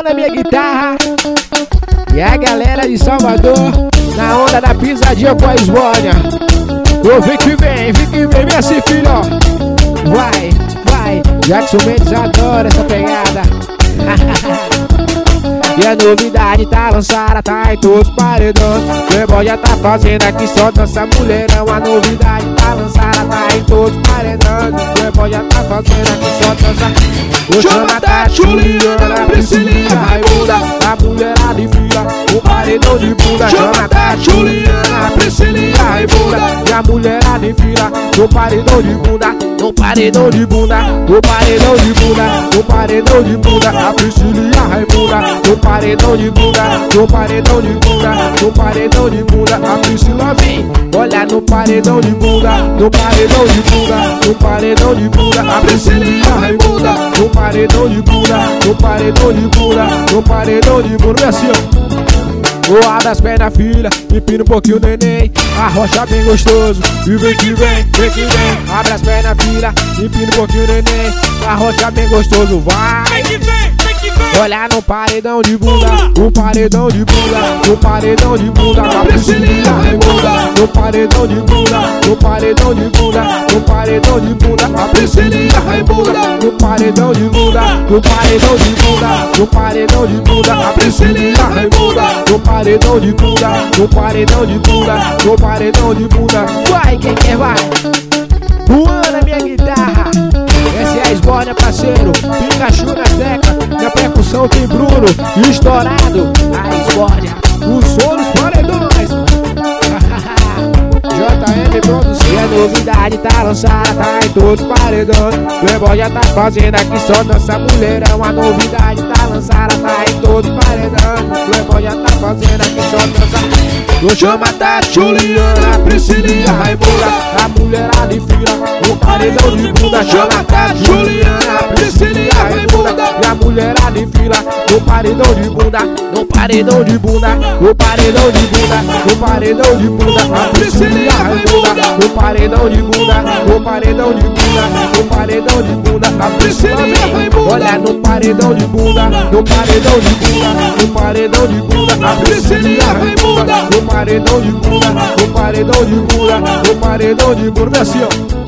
na minha guitarra. E a galera de Salvador, na onda da pisadinha com a Esbórnia. Ô, vem que vem assim, filho, ó. Vai, vai, Jackson Mendes adora essa pegada. E a novidade tá lançada, tá em todos os paredões. Playboy já tá fazendo aqui só dança mulherão. A novidade tá lançada, tá em todos os paredões. Playboy já tá fazendo aqui só dança. O chama tá Juliana, Priscilinha, Raimunda. A mulherada em fila, o paredão de bunda. Chama tá Juliana, Priscilinha, Raimunda. E a mulherada em fila, no paredão de bunda. No paredão de bunda, no paredão de bunda, no paredão de bunda. A Priscilinha, Raimunda. No paredão de bunda, no paredão de bunda, no paredão de bunda. A Priscila vem, olha no paredão de bunda, no paredão de bunda, no paredão de bunda. A Priscilinha, Raimunda. No paredão de bunda, no paredão de bunda, no paredão de bunda. Vem assim, ó. Vou abrir as pernas, filha, empina um pouquinho o neném. Arrocha bem gostoso, e vem que vem, vem que vem. Abre as pernas, filha, empina um pouquinho o neném. Arrocha bem gostoso, vai. Vem que vem, vem que vem. Olha no paredão de bunda, no paredão de bunda, no paredão de bunda. A Priscilinha, Raimunda. No paredão de bunda, no paredão de bunda, no paredão de bunda. A Priscilinha, Raimunda. No paredão de bunda, no paredão de bunda, no paredão de bunda. A Priscilinha, Raimunda. No paredão de bunda, no paredão de bunda, no paredão de bunda. Vai, quem quer vai? Juana, minha guitarra. Essa é a Esbórnia, parceiro. Pikachu na tecla. Na percussão tem Bruno. E estourado, a Esbórnia. O som dos paredões. JM Produção. E a novidade tá lançada, tá em todos os paredões. Playboy já tá fazendo aqui só dança mulherão. A novidade tá lançada, tá em todos os paredões. Playboy já tá fazendo aqui só dança. O chama tá Juliana, Priscilinha, Raimunda. A mulherada em fila, o paredão de bunda. Chama tá Juliana, Priscilinha, Raimunda. E a mulherada em fila, no paredão de bunda, no paredão de bunda, no paredão de bunda, no paredão de bunda. A Priscilinha, Raimunda. No paredão de bunda, no paredão de bunda, no paredão de bunda. A Priscilinha, Raimunda. Olha no paredão de bunda, no paredão de bunda, no paredão de bunda. A Priscilinha, Raimunda. No paredão de bunda, no paredão de bunda, no paredão de bunda. Vem assim, ó.